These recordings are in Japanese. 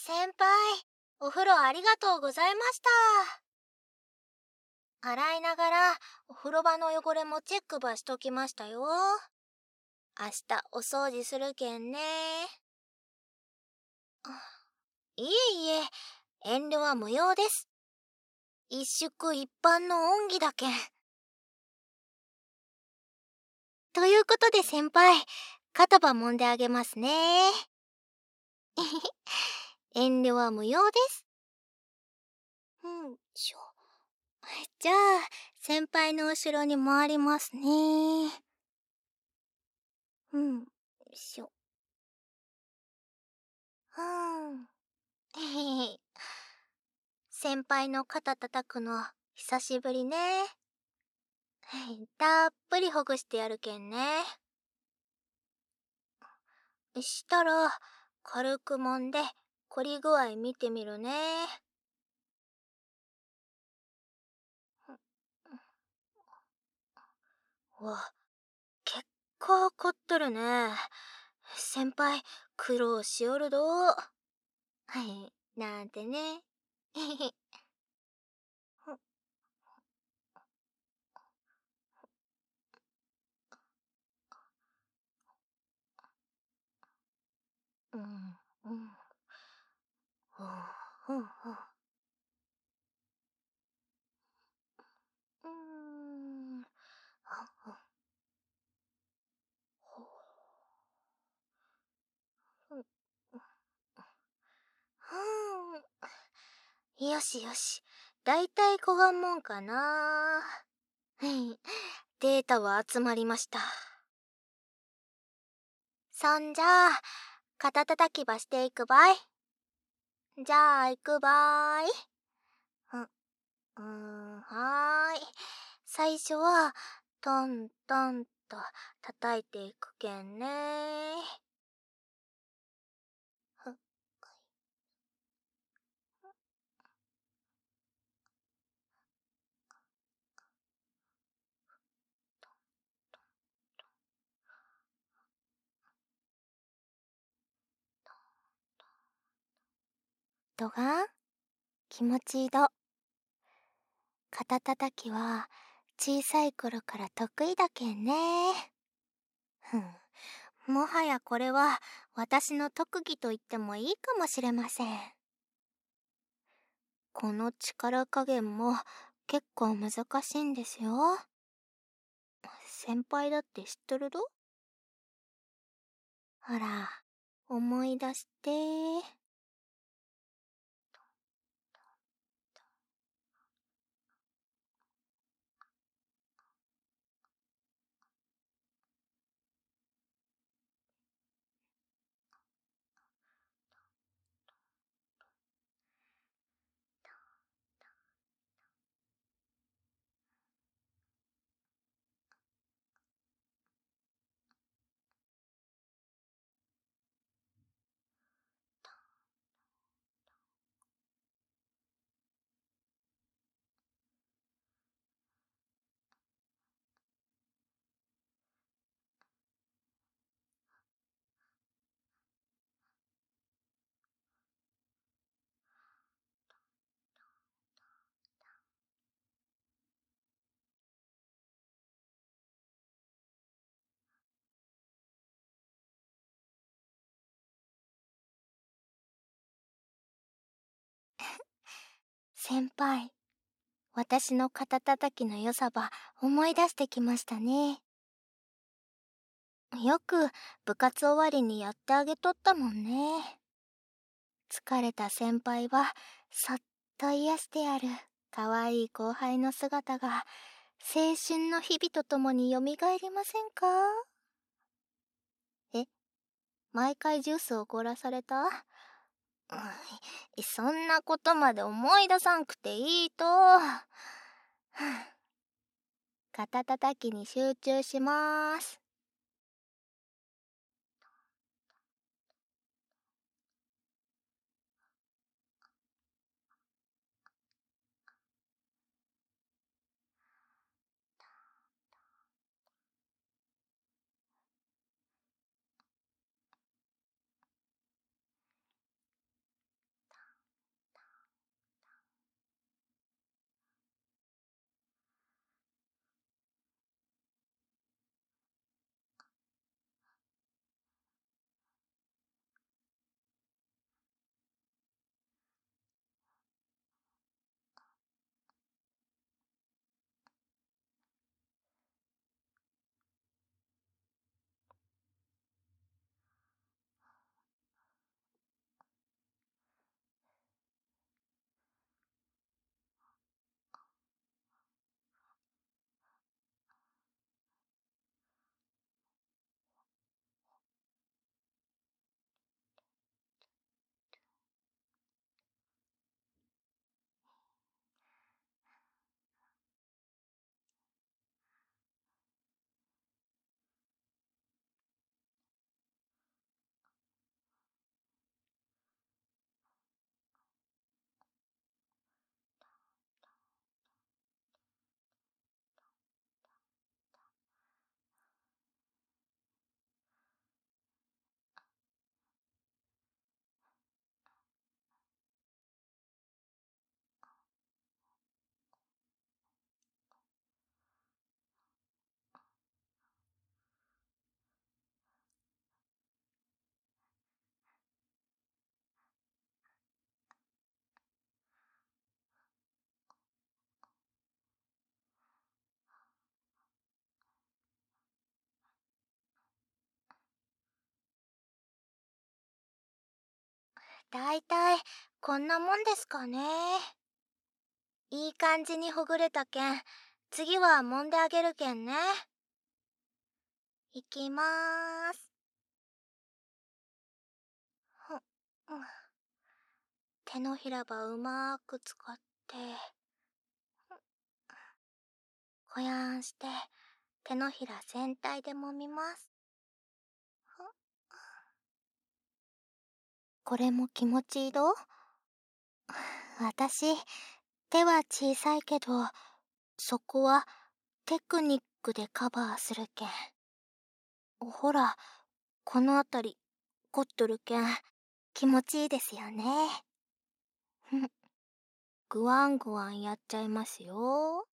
先輩、お風呂ありがとうございました。洗いながらお風呂場の汚れもチェックばしときましたよ。明日お掃除するけんね。いえいえ、遠慮は無用です。一宿一般の恩義だけん。ということで先輩、肩ば揉んであげますね。遠慮は無用です。じゃあ、先輩の後ろに回りますね。よいしょ。先輩の肩叩くの久しぶりね。たっぷりほぐしてやるけんね。したら、軽く揉んで、凝り具合見てみるね。わ、結構凝っとるね。先輩、苦労しおるど。なんてね。うん、うん。ほうほうほう。うーん。ははほう。よしよし。だいたいこがんもんかな。データは集まりました。そんじゃあ、肩たたきばしていくばい。じゃあ、いくばーい。はーい。最初は、トントンと叩いていくけんね。どがん気持ちいいど。肩たたきは小さい頃から得意だけんね。もはやこれは私の特技と言ってもいいかもしれません。この力加減も結構難しいんですよ。先輩だって知っとるど。ほら、思い出して。先輩、私の肩たたきの良さば思い出してきましたね。よく部活終わりにやってあげとったもんね。疲れた先輩はそっと癒してやるかわいい後輩の姿が青春の日々とともによみがえりませんか？え、毎回ジュースおごらされた？そんなことまで思い出さんくていいと。肩たたきに集中しまーす。 だいたいこんなもんですかね。いい感じにほぐれたけん、次は揉んであげるけんね。いきまーす。ふん、うん、手のひらばうまーく使って、こやんして手のひら全体で揉みます。これも気持ちいいど。私、手は小さいけど、そこはテクニックでカバーするけん。ほら、このあたり、凝っとるけん、気持ちいいですよね。ふん、ぐわんぐわんやっちゃいますよ。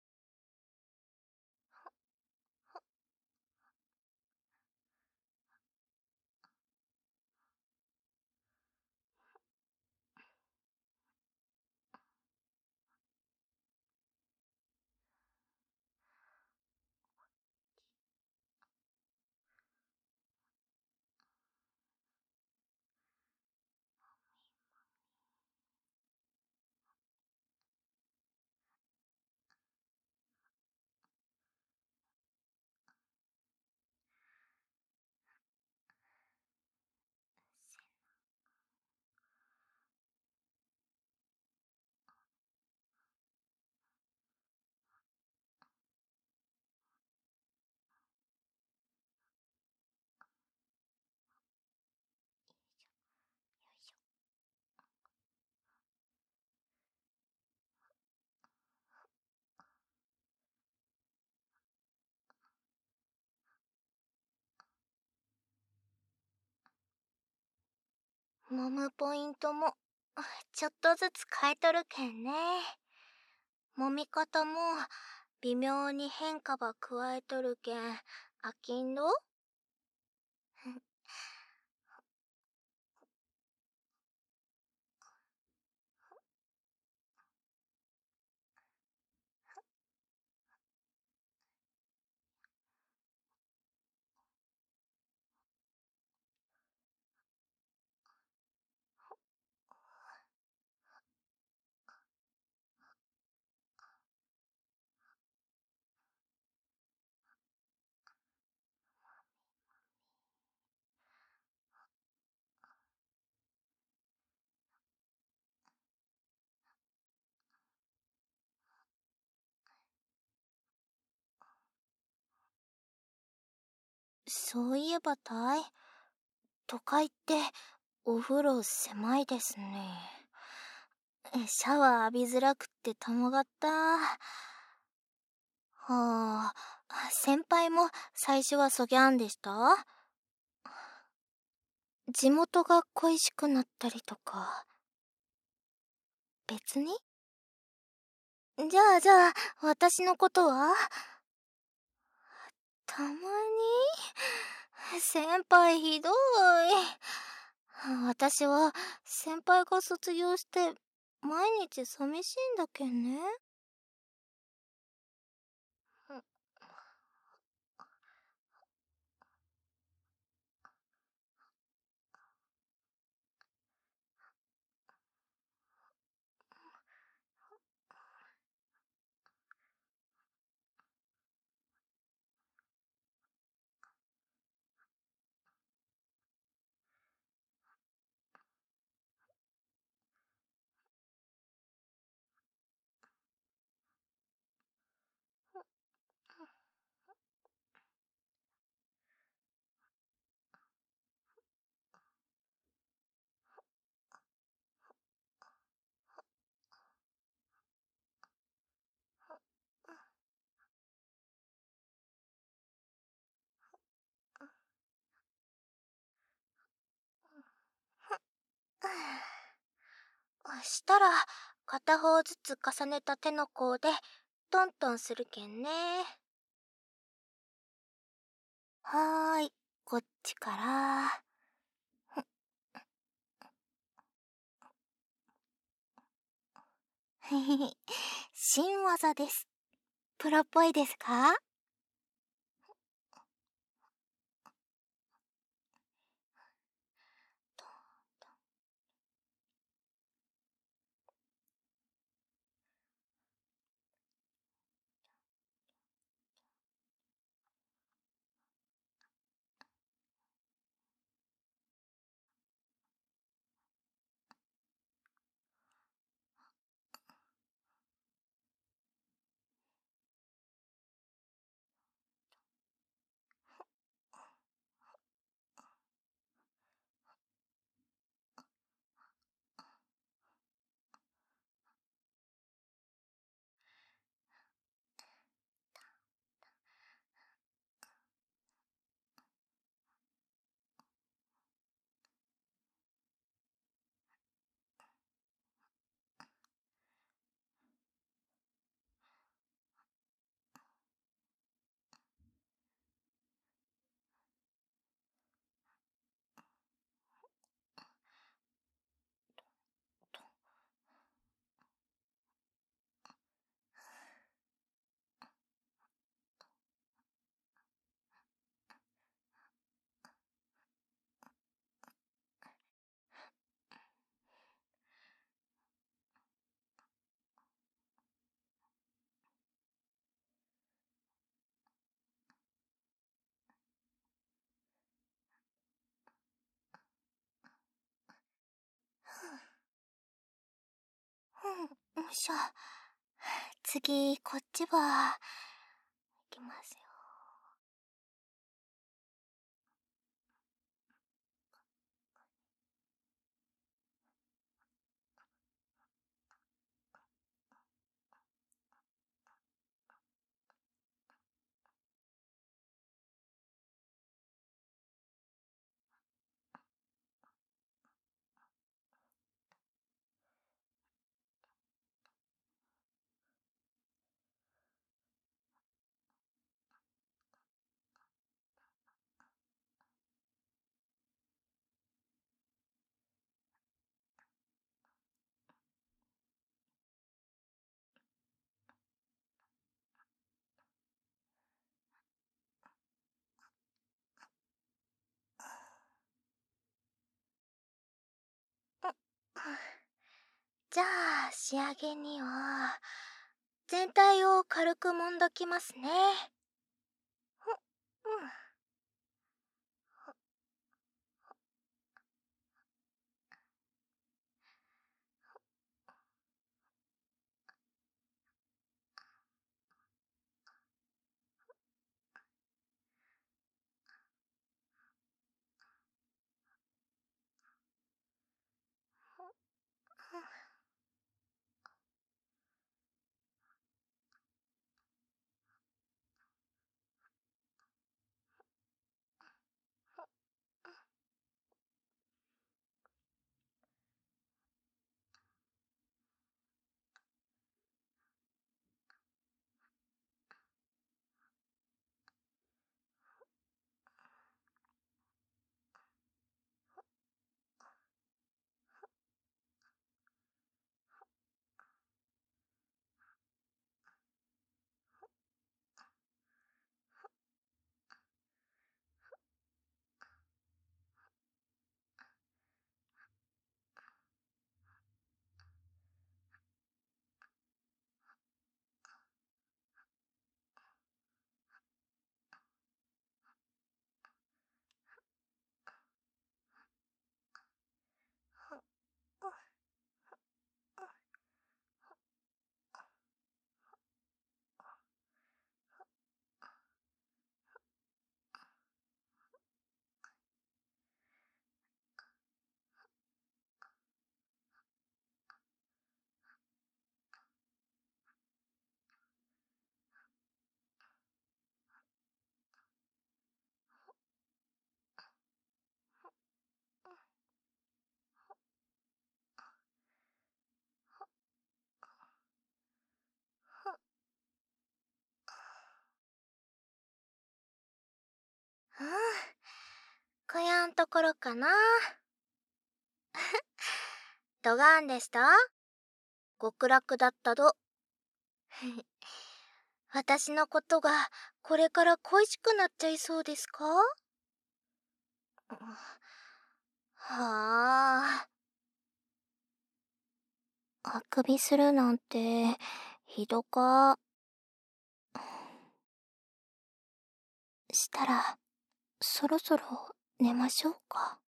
揉むポイントも、ちょっとずつ変えとるけんね。揉み方も、微妙に変化ば加えとるけん、あきんど。そういえば都会ってお風呂狭いですね。シャワー浴びづらくってたまがった。はあ、先輩も最初はそぎゃんでした？地元が恋しくなったりとか、別に？じゃあ、私のことは？たまに？先輩ひどい。私は先輩が卒業して毎日寂しいんだけんね。したら片方ずつ重ねた手の甲でトントンするけんね。はーい、こっちから。へへへ、新技です。プロっぽいですか？ よいしょ。次、こっちは、いきますよ。じゃあ、仕上げには、全体を軽く揉んどきますね。うん。こやんところかな。どがんでした極楽だったど。私のことがこれから恋しくなっちゃいそうですか？はあ。あくびするなんて、ひどか。したら、そろそろ寝ましょうか。